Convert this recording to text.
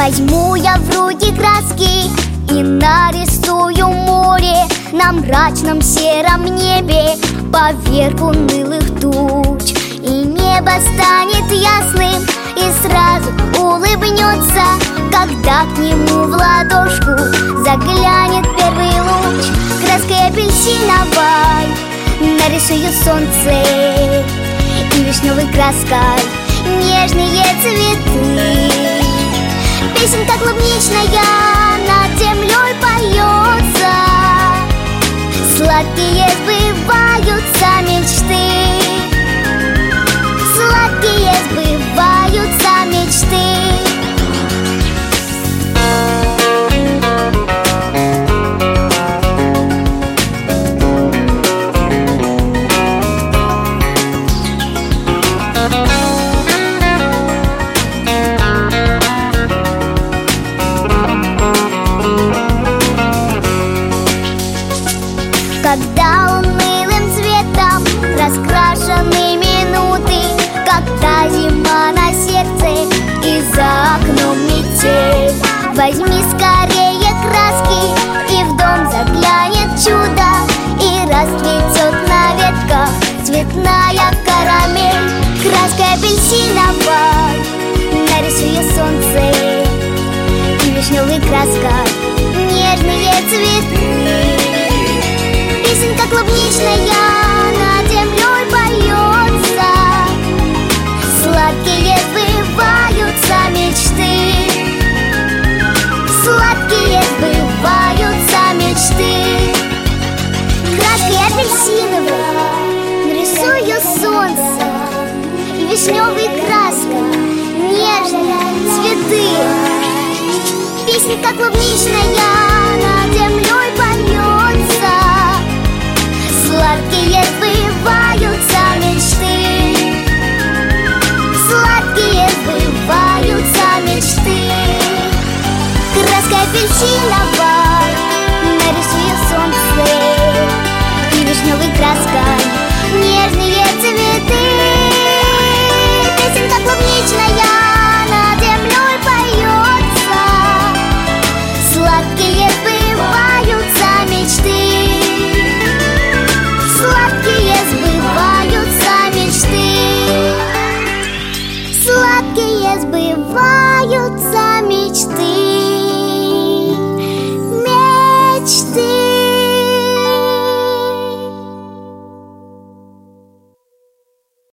Возьму я в руки краски и нарисую море на мрачном сером небе поверх унылых туч. И небо станет ясным и сразу улыбнется, когда к нему в ладошку заглянет первый луч. Краской апельсиновой нарисую солнце и вишневой краской нежные цветы. Песенка клубничная над землей поется, сладкие сбываются мечты, сладкие сбываются мечты. Когда унылым цветом раскрашены минуты, когда зима на сердце и за окном метель, возьми скорее краски, и в дом заглянет чудо, и расцветет на ветках цветная карамель. Краской апельсиновой нарисую солнце и вишневой краской нежные цветы. Песенка клубничная над землей поется, сладкие сбываются мечты, сладкие сбываются мечты. Краской апельсиновой нарисую солнце и вишневой краской нежные цветы. Песенка клубничная над землей поется, сладкие сбываются мечты, сладкие сбываются мечты. Краской апельсиновой нарисую солнце и вишневой краской